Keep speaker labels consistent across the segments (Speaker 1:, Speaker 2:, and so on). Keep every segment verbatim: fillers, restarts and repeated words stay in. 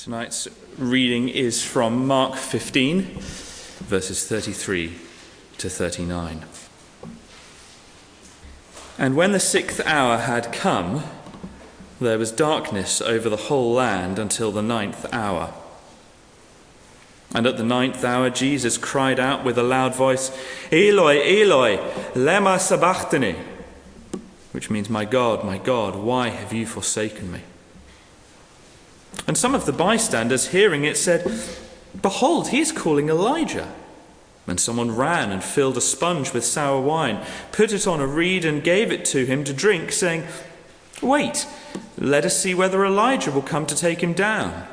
Speaker 1: Tonight's reading is from Mark fifteen, verses thirty-three to thirty-nine. And when the sixth hour had come, there was darkness over the whole land until the ninth hour. And at the ninth hour Jesus cried out with a loud voice, Eloi, Eloi, lema sabachthani, which means, My God, my God, why have you forsaken me? And some of the bystanders, hearing it, said, Behold, he is calling Elijah. And someone ran and filled a sponge with sour wine, put it on a reed and gave it to him to drink, saying, Wait, let us see whether Elijah will come to take him down.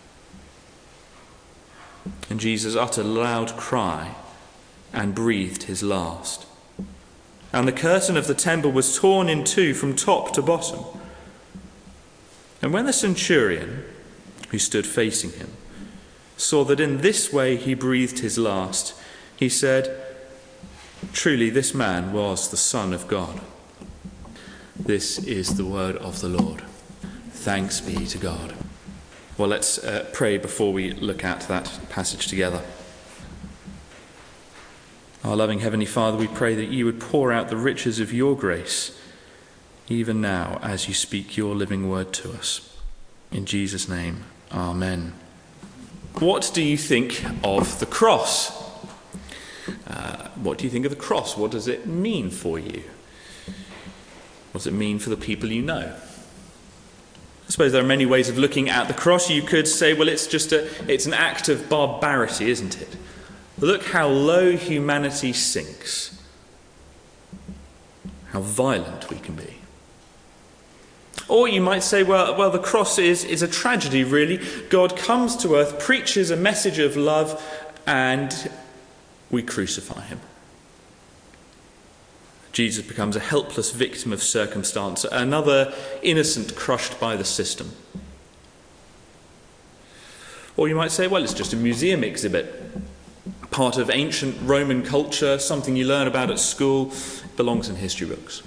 Speaker 1: And Jesus uttered a loud cry and breathed his last. And the curtain of the temple was torn in two from top to bottom. And when the centurion, who stood facing him, saw that in this way he breathed his last, he said, Truly this man was the Son of God. This is the word of the Lord. Thanks be to God. Well, let's uh, pray before we look at that passage together. Our loving Heavenly Father, we pray that you would pour out the riches of your grace, even now as you speak your living word to us. In Jesus' name, amen. What do you think of the cross? Uh, what do you think of the cross? What does it mean for you? What does it mean for the people you know? I suppose there are many ways of looking at the cross. You could say, well, it's just a, it's an act of barbarity, isn't it? Look how low humanity sinks. How violent we can be. Or you might say, well, well, the cross is, is a tragedy, really. God comes to earth, preaches a message of love, and we crucify him. Jesus becomes a helpless victim of circumstance, another innocent crushed by the system. Or you might say, well, it's just a museum exhibit, part of ancient Roman culture, something you learn about at school, belongs in history books.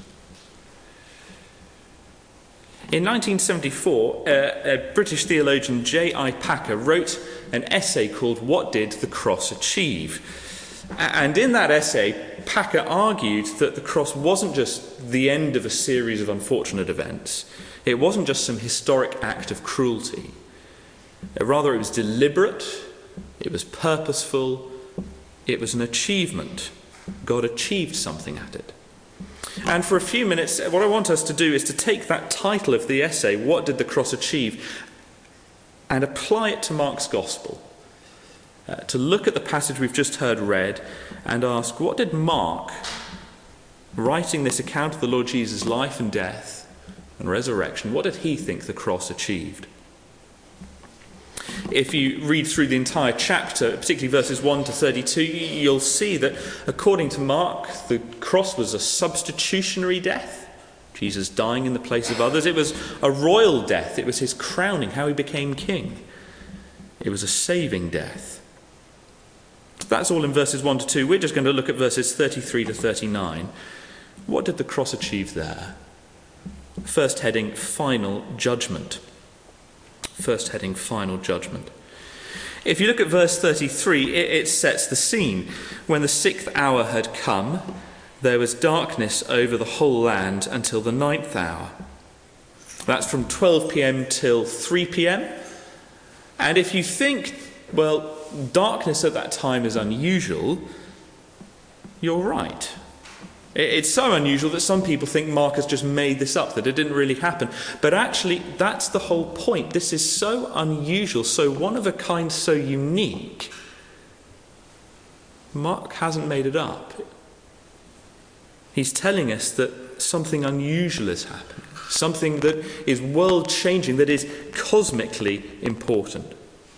Speaker 1: In nineteen seventy-four, uh, a British theologian, J I Packer, wrote an essay called What Did the Cross Achieve? And in that essay, Packer argued that the cross wasn't just the end of a series of unfortunate events. It wasn't just some historic act of cruelty. Rather, it was deliberate, it was purposeful, it was an achievement. God achieved something at it. And for a few minutes, what I want us to do is to take that title of the essay, What Did the Cross Achieve?, and apply it to Mark's Gospel. Uh, to look at the passage we've just heard read and ask, what did Mark, writing this account of the Lord Jesus' life and death and resurrection, what did he think the cross achieved? If you read through the entire chapter, particularly verses one to thirty-two, you'll see that according to Mark, the cross was a substitutionary death, Jesus dying in the place of others. It was a royal death. It was his crowning, how he became king. It was a saving death. That's all in verses one to two. We're just going to look at verses thirty-three to thirty-nine. What did the cross achieve there? First heading, final judgment. First heading, final judgment. If you look at verse thirty-three, it, it sets the scene. When the sixth hour had come, there was darkness over the whole land until the ninth hour. That's from twelve p.m. till three p.m. And if you think, well, darkness at that time is unusual, you're right. It's so unusual that some people think Mark has just made this up, that it didn't really happen. But actually, that's the whole point. This is so unusual, so one of a kind, so unique. Mark hasn't made it up. He's telling us that something unusual is happening, something that is world-changing, that is cosmically important.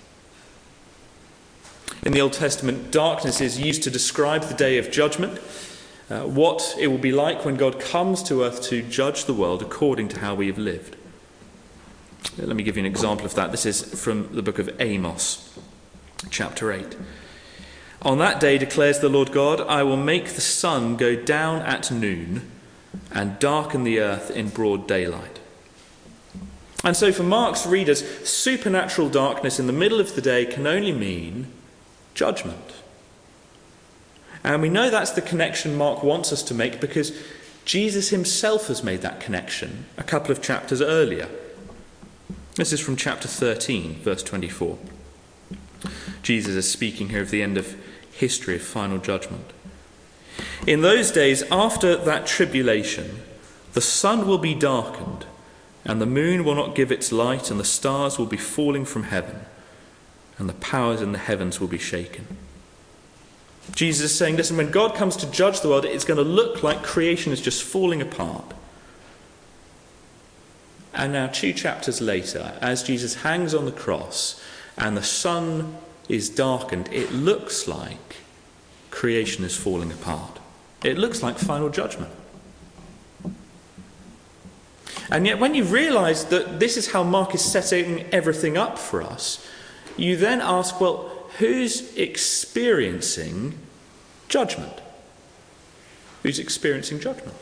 Speaker 1: In the Old Testament, darkness is used to describe the day of judgment, uh, what it will be like when God comes to earth to judge the world according to how we have lived. Let me give you an example of that. This is from the book of Amos, chapter eight. On that day, declares the Lord God, I will make the sun go down at noon and darken the earth in broad daylight. And so for Mark's readers, supernatural darkness in the middle of the day can only mean judgment. And we know that's the connection Mark wants us to make because Jesus himself has made that connection a couple of chapters earlier. This is from chapter thirteen, verse twenty-four. Jesus is speaking here of the end of history, of final judgment. In those days, after that tribulation, the sun will be darkened, and the moon will not give its light, and the stars will be falling from heaven, and the powers in the heavens will be shaken. Jesus is saying, listen, when God comes to judge the world, it's going to look like creation is just falling apart. And now, two chapters later, as Jesus hangs on the cross and the sun is darkened, it looks like creation is falling apart. It looks like final judgment. And yet when you realise that this is how Mark is setting everything up for us, you then ask, well, who's experiencing judgment? Who's experiencing judgment?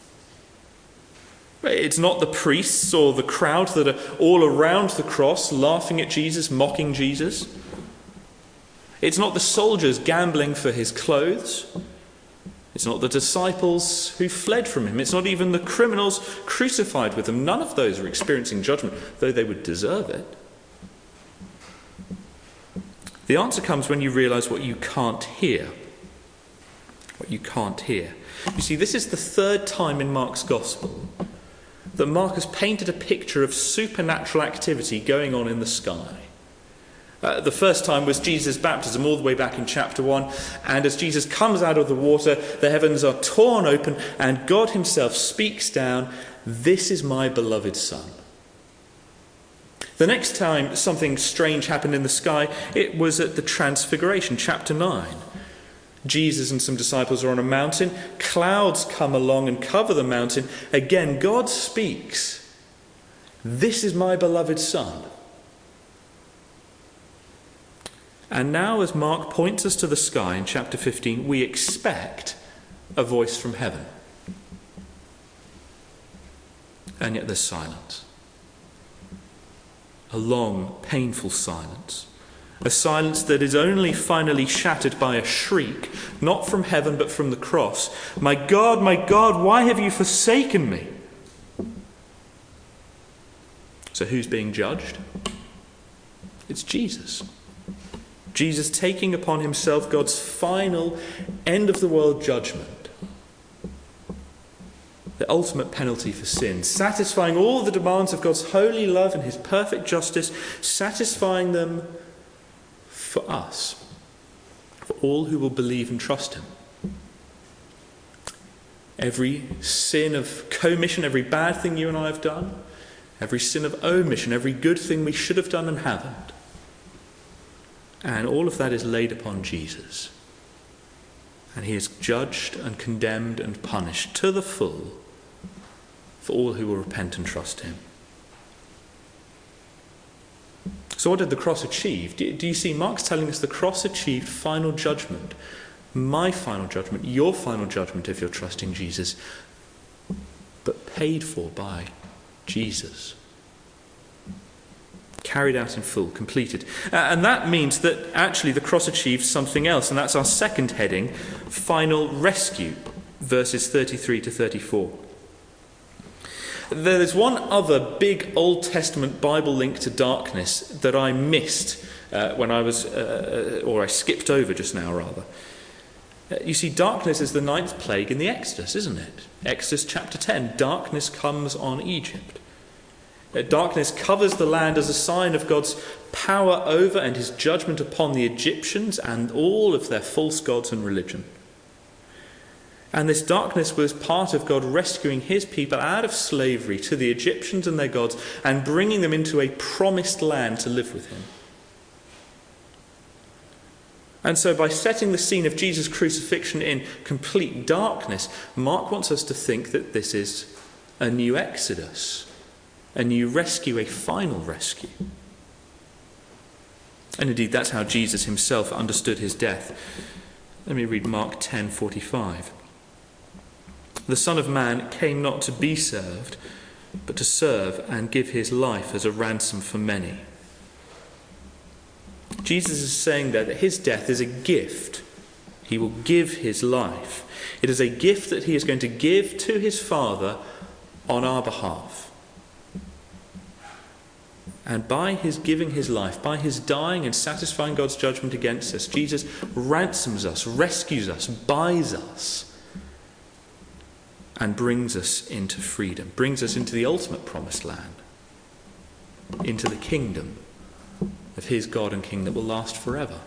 Speaker 1: It's not the priests or the crowd that are all around the cross laughing at Jesus, mocking Jesus. It's not the soldiers gambling for his clothes. It's not the disciples who fled from him. It's not even the criminals crucified with him. None of those are experiencing judgment, though they would deserve it. The answer comes when you realise what you can't hear. What you can't hear. You see, this is the third time in Mark's Gospel that Mark has painted a picture of supernatural activity going on in the sky. Uh, the first time was Jesus' baptism, all the way back in chapter one. And as Jesus comes out of the water, the heavens are torn open, and God himself speaks down, "This is my beloved Son." The next time something strange happened in the sky, it was at the Transfiguration, chapter nine. Jesus and some disciples are on a mountain. Clouds come along and cover the mountain. Again, God speaks, "This is my beloved Son." And now, as Mark points us to the sky in chapter fifteen, we expect a voice from heaven. And yet there's silence. A long, painful silence. A silence that is only finally shattered by a shriek, not from heaven but from the cross. "My God, my God, why have you forsaken me?" So who's being judged? It's Jesus. Jesus taking upon himself God's final end of the world judgment. The ultimate penalty for sin, satisfying all the demands of God's holy love and his perfect justice, satisfying them for us, for all who will believe and trust him. Every sin of commission, every bad thing you and I have done, every sin of omission, every good thing we should have done and haven't. And all of that is laid upon Jesus. And he is judged and condemned and punished to the full for all who will repent and trust him. So what did the cross achieve? Do you see Mark's telling us the cross achieved final judgment. My final judgment, your final judgment if you're trusting Jesus, but paid for by Jesus. Carried out in full, completed. Uh, and that means that actually the cross achieves something else, and that's our second heading, final rescue, verses thirty-three to thirty-four. There's one other big Old Testament Bible link to darkness that I missed uh, when I was, uh, or I skipped over just now rather. Uh, you see, darkness is the ninth plague in the Exodus, isn't it? Exodus chapter ten, darkness comes on Egypt. Uh, darkness covers the land as a sign of God's power over and his judgment upon the Egyptians and all of their false gods and religion. And this darkness was part of God rescuing his people out of slavery to the Egyptians and their gods and bringing them into a promised land to live with him. And so by setting the scene of Jesus' crucifixion in complete darkness, Mark wants us to think that this is a new Exodus, a new rescue, a final rescue. And indeed, that's how Jesus himself understood his death. Let me read Mark ten forty-five. The Son of Man came not to be served, but to serve and give his life as a ransom for many. Jesus is saying there that his death is a gift. He will give his life. It is a gift that he is going to give to his Father on our behalf. And by his giving his life, by his dying and satisfying God's judgment against us, Jesus ransoms us, rescues us, buys us, and brings us into freedom, brings us into the ultimate promised land, into the kingdom of his God and King that will last forever.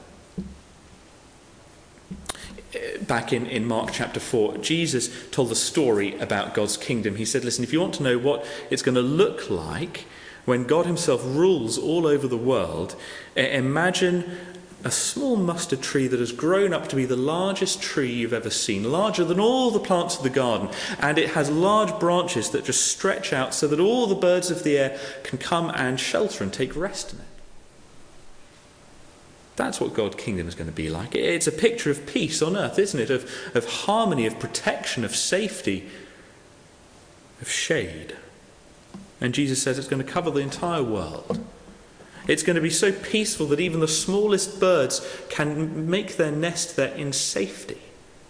Speaker 1: Back in, in Mark chapter four, Jesus told a story about God's kingdom. He said, listen, if you want to know what it's going to look like when God himself rules all over the world, imagine a small mustard tree that has grown up to be the largest tree you've ever seen, larger than all the plants of the garden, and it has large branches that just stretch out so that all the birds of the air can come and shelter and take rest in it. That's what God's kingdom is going to be like. It's a picture of peace on earth, isn't it? Of, of harmony, of protection, of safety, of shade. And Jesus says it's going to cover the entire world. It's going to be so peaceful that even the smallest birds can make their nest there in safety.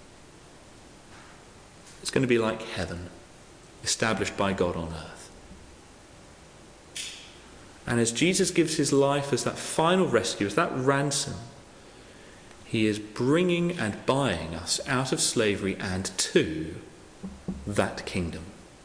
Speaker 1: It's going to be like heaven, established by God on earth. And as Jesus gives his life as that final rescue, as that ransom, he is bringing and buying us out of slavery and to that kingdom.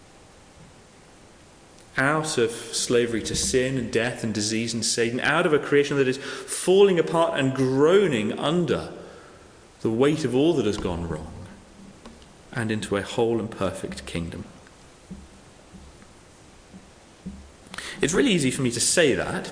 Speaker 1: Out of slavery to sin and death and disease and Satan, out of a creation that is falling apart and groaning under the weight of all that has gone wrong, and into a whole and perfect kingdom. It's really easy for me to say that.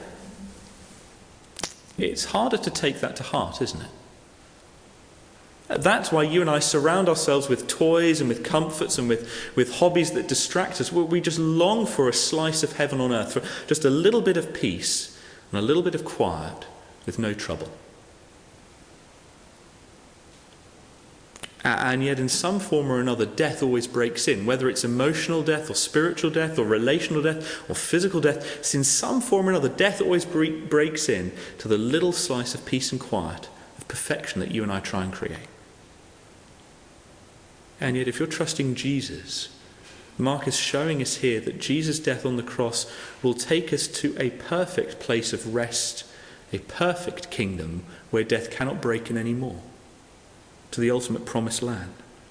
Speaker 1: It's harder to take that to heart, isn't it? That's why you and I surround ourselves with toys and with comforts and with, with hobbies that distract us. We just long for a slice of heaven on earth, for just a little bit of peace and a little bit of quiet with no trouble. And yet in some form or another, death always breaks in, whether it's emotional death or spiritual death or relational death or physical death. It's in some form or another, death always breaks in to the little slice of peace and quiet, of perfection that you and I try and create. And yet if you're trusting Jesus, Mark is showing us here that Jesus' death on the cross will take us to a perfect place of rest, a perfect kingdom where death cannot break in anymore, to the ultimate promised land.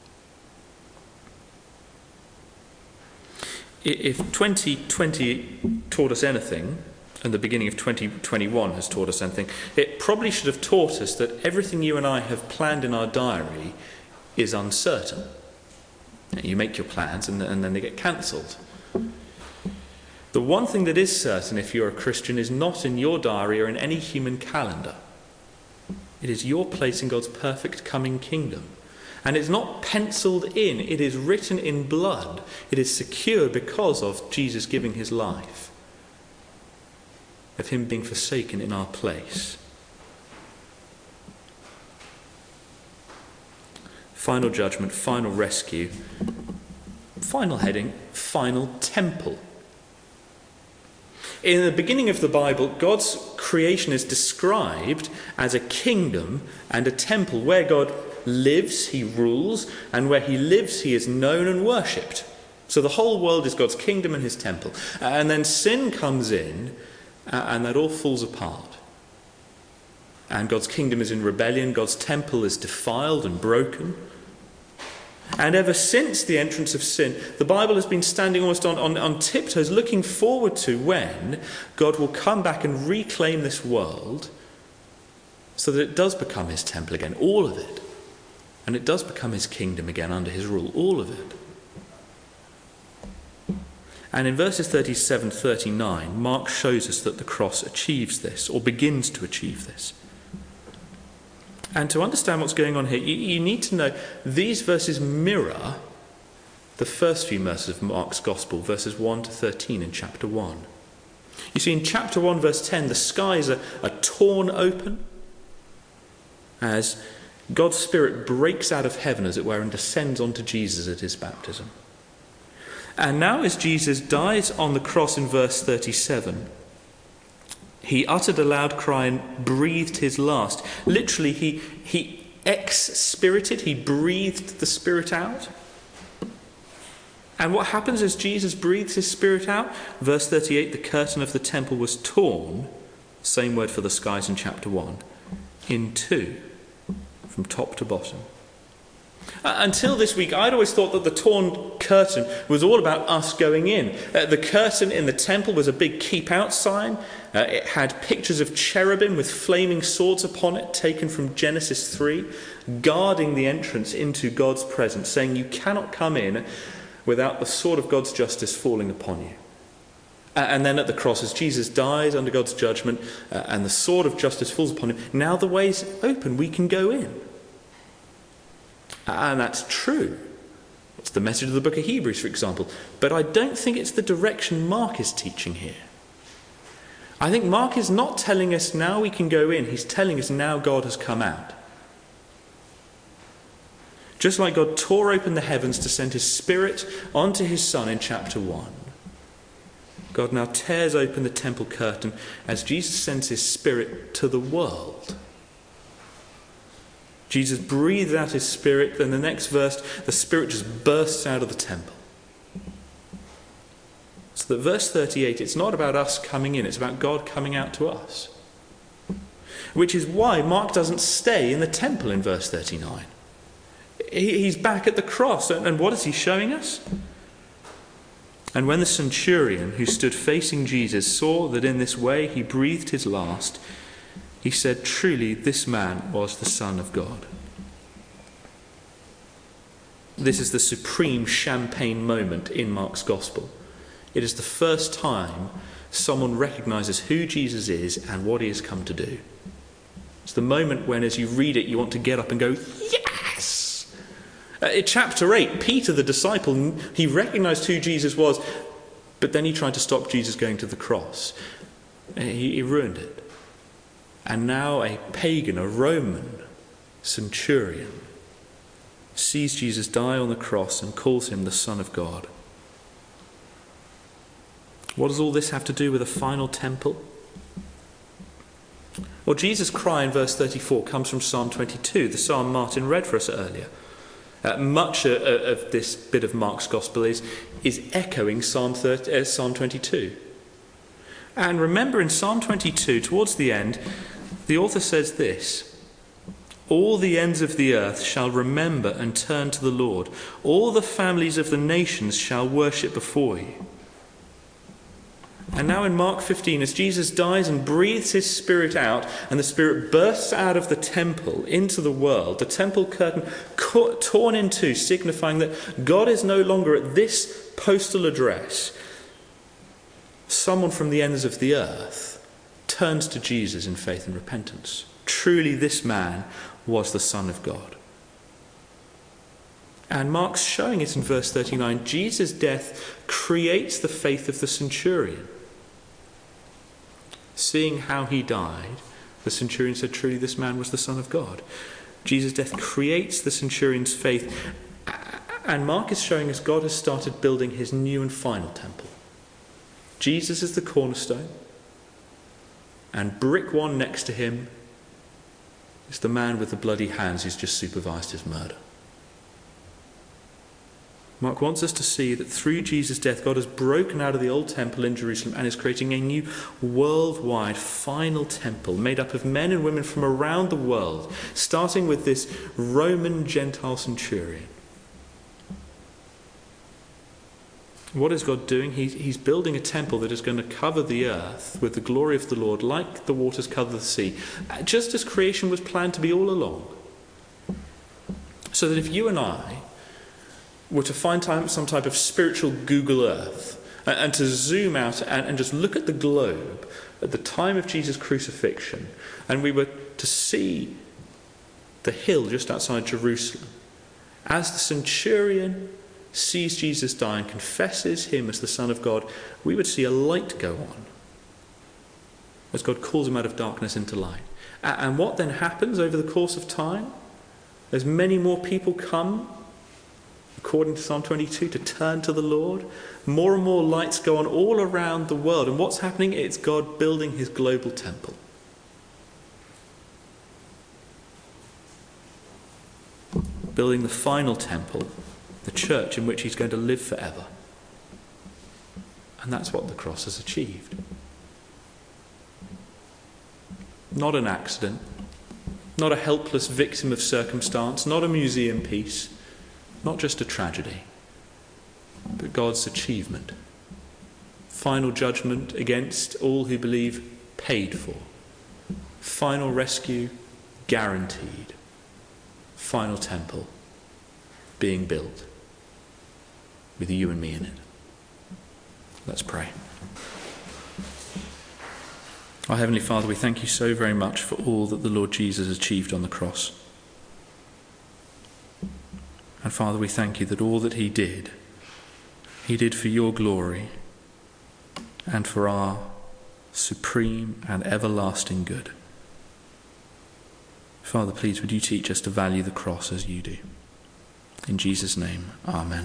Speaker 1: If twenty twenty taught us anything, and the beginning of twenty twenty-one has taught us anything, it probably should have taught us that everything you and I have planned in our diary is uncertain. You make your plans and, and then they get cancelled. The one thing that is certain if you're a Christian is not in your diary or in any human calendar. It is your place in God's perfect coming kingdom. And it's not penciled in, it is written in blood. It is secure because of Jesus giving his life, of him being forsaken in our place. Final judgment, final rescue, final heading, final temple. In the beginning of the Bible, God's creation is described as a kingdom and a temple where God lives, he rules, and where he lives, he is known and worshipped. So the whole world is God's kingdom and his temple. And then sin comes in, and that all falls apart. And God's kingdom is in rebellion, God's temple is defiled and broken. And ever since the entrance of sin, the Bible has been standing almost on, on, on tiptoes, looking forward to when God will come back and reclaim this world so that it does become his temple again, all of it. And it does become his kingdom again under his rule, all of it. And in verses thirty-seven to thirty-nine, Mark shows us that the cross achieves this, or begins to achieve this. And to understand what's going on here, you, you need to know these verses mirror the first few verses of Mark's Gospel, verses one to thirteen in chapter one. You see, in chapter one, verse ten, the skies are, are torn open as God's Spirit breaks out of heaven, as it were, and descends onto Jesus at his baptism. And now as Jesus dies on the cross in verse thirty-seven, he uttered a loud cry and breathed his last. Literally, he, he ex-spirited, he breathed the spirit out. And what happens as Jesus breathes his spirit out? Verse thirty-eight, the curtain of the temple was torn, same word for the skies in chapter one, in two, from top to bottom. Uh, until this week, I'd always thought that the torn curtain was all about us going in. Uh, the curtain in the temple was a big keep out sign. Uh, it had pictures of cherubim with flaming swords upon it, taken from Genesis three, guarding the entrance into God's presence, saying you cannot come in without the sword of God's justice falling upon you. Uh, and then at the cross, as Jesus dies under God's judgment uh, and the sword of justice falls upon him, now the way's open, we can go in. And that's true. It's the message of the book of Hebrews, for example. But I don't think it's the direction Mark is teaching here. I think Mark is not telling us now we can go in. He's telling us now God has come out. Just like God tore open the heavens to send his Spirit onto his Son in chapter one, God now tears open the temple curtain as Jesus sends his Spirit to the world. Jesus breathes out his Spirit, then the next verse, the Spirit just bursts out of the temple. So that verse thirty-eight, it's not about us coming in, it's about God coming out to us. Which is why Mark doesn't stay in the temple in verse thirty-nine. He's back at the cross, and what is he showing us? And when the centurion who stood facing Jesus saw that in this way he breathed his last, he said, truly, this man was the Son of God. This is the supreme champagne moment in Mark's Gospel. It is the first time someone recognises who Jesus is and what he has come to do. It's the moment when, as you read it, you want to get up and go, yes! Uh, in chapter eight, Peter, the disciple, he recognised who Jesus was, but then he tried to stop Jesus going to the cross. He, he ruined it. And now a pagan, a Roman centurion, sees Jesus die on the cross and calls him the Son of God. What does all this have to do with a final temple? Well, Jesus' cry in verse thirty-four comes from Psalm twenty-two, the psalm Martin read for us earlier. Uh, much uh, of this bit of Mark's Gospel is, is echoing Psalm, thirty, uh, Psalm twenty-two. And remember in Psalm twenty-two, towards the end, the author says this: all the ends of the earth shall remember and turn to the Lord. All the families of the nations shall worship before you. And now in Mark fifteen, as Jesus dies and breathes his Spirit out, and the Spirit bursts out of the temple into the world, the temple curtain torn in two, signifying that God is no longer at this postal address. Someone from the ends of the earth turns to Jesus in faith and repentance. Truly, this man was the Son of God. And Mark's showing it in verse thirty-nine. Jesus' death creates the faith of the centurion. Seeing how he died, the centurion said, truly, this man was the Son of God. Jesus' death creates the centurion's faith. And Mark is showing us God has started building his new and final temple. Jesus is the cornerstone, and brick one next to him is the man with the bloody hands who's just supervised his murder. Mark wants us to see that through Jesus' death, God has broken out of the old temple in Jerusalem and is creating a new worldwide final temple made up of men and women from around the world, starting with this Roman Gentile centurion. What is God doing? He's, he's building a temple that is going to cover the earth with the glory of the Lord, like the waters cover the sea, just as creation was planned to be all along. So that if you and I were to find time, some type of spiritual Google Earth and, and to zoom out and, and just look at the globe at the time of Jesus' crucifixion, and we were to see the hill just outside Jerusalem, as the centurion sees Jesus die and confesses him as the Son of God, we would see a light go on as God calls him out of darkness into light. And what then happens over the course of time? As many more people come according to Psalm twenty-two, to turn to the Lord. More and more lights go on all around the world. And what's happening? It's God building his global temple. Building the final temple, the church in which he's going to live forever. And that's what the cross has achieved. Not an accident, not a helpless victim of circumstance, not a museum piece, not just a tragedy, but God's achievement. Final judgment against all who believe paid for. Final rescue guaranteed. Final temple being built with you and me in it. Let's pray. Our Heavenly Father, we thank you so very much for all that the Lord Jesus achieved on the cross. And Father, we thank you that all that he did, he did for your glory and for our supreme and everlasting good. Father, please would you teach us to value the cross as you do. In Jesus' name, amen.